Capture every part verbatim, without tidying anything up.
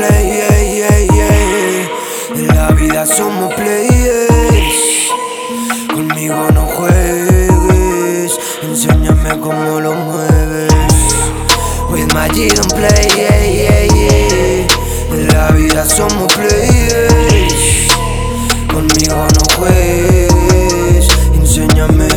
play, yeah, yeah, yeah. En la vida somos players. Conmigo no juegues, enséñame cómo lo mueves. With my G don't play, yeah, yeah, yeah. En la vida somos players. Conmigo no juegues, enséñame.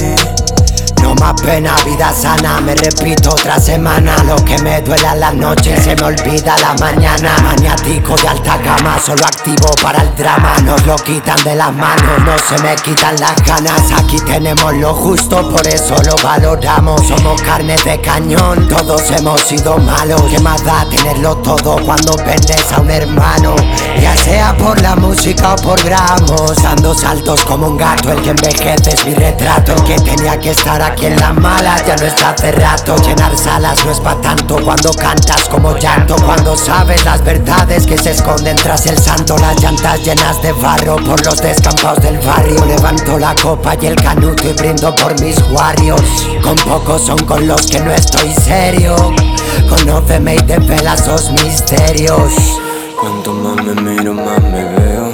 No más pena, vida sana, me repito otra semana. Lo que me duele a la noche se me olvida a la mañana. Maniático de alta gama, solo activo para el drama. Nos lo quitan de las manos, no se me quitan las ganas. Aquí tenemos lo justo, por eso lo valoramos. Somos carne de cañón, todos hemos sido malos. ¿Qué más da tenerlo todo cuando vendes a un hermano? Ya sea por la música o por gramos, dando saltos como un gato. El que envejece es mi retrato, el que tenía que estar aquí en las malas ya no está hace rato. Llenar salas no es pa' tanto cuando cantas como llanto. Cuando sabes las verdades que se esconden tras el santo. Las llantas llenas de barro por los descampados del barrio. Levanto la copa y el canuto y brindo por mis warriors. Con pocos son con los que no estoy serio. Conóceme y te pelas los misterios. Cuanto más me miro, más me veo.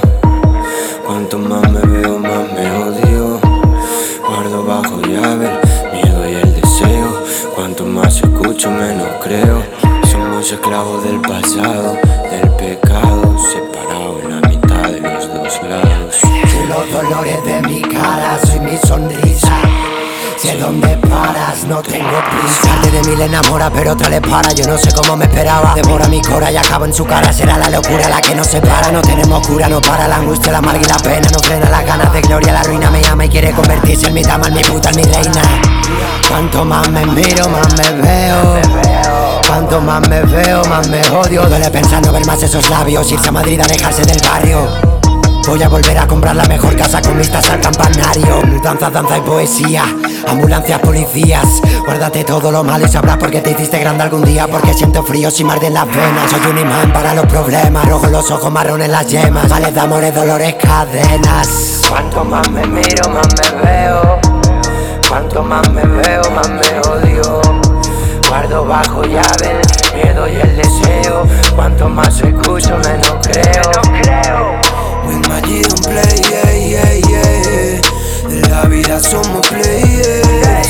Cuanto más me veo, más me odio. Guardo bajo llave el miedo y el deseo. Cuanto más escucho, menos creo. Somos esclavos del pasado, del pecado, separados en la mitad de los dos lados. Sé los dolores de mi cara, soy mi sonrisa. Sé dónde paras, no tengo prisa. Parte de mí le enamora, pero otra le para. Yo no sé cómo me esperaba. Devora mi cora y acabo en su cara. Será la locura la que nos separa. No tenemos cura, no para la angustia, la amarga y la pena. No frena las ganas de gloria, la ruina me llama y quiere convertirse en mi dama, en mi puta, en mi reina. Cuanto más me miro, más me veo. Cuanto más me veo, más me odio. Duele pensar no ver más esos labios. Irse a Madrid a alejarse del barrio. Voy a volver a comprar la mejor casa con vistas al campanario. Danza, danza y poesía, ambulancias, policías. Guárdate todo lo malo y sabrás por qué te hiciste grande algún día. Porque siento frío si me arden las venas. Soy un imán para los problemas, rojos los ojos, marrones las yemas. Males de amores, dolores, cadenas. Cuanto más me miro, más me veo. Cuanto más me veo, más me odio. Guardo bajo llave el miedo y el deseo. Cuanto más escucho, menos creo. With my G don't play, yeah, yeah, yeah. En la vida somos players.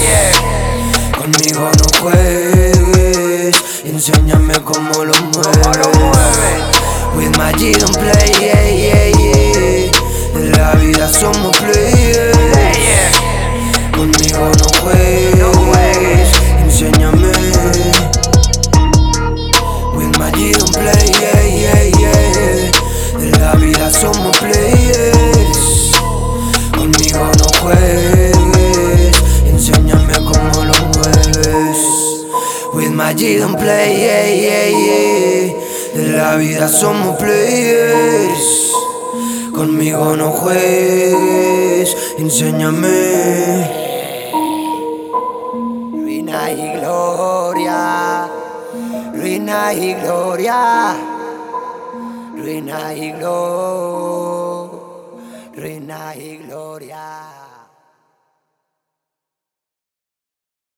Conmigo no juegues, enséñame cómo lo mueves. With my G don't play, yeah, yeah, yeah. En la vida somos players. Conmigo no juegues, enséñame. With my G don't play, yeah, yeah, yeah. En la vida somos players. Conmigo no juegues, enséñame cómo lo mueves. With my G don't play, yeah, yeah, yeah. En la vida somos players. Conmigo no juegues, enséñame. Ruina y gloria, ruina y gloria. Ruina y gloria, ruina y gloria.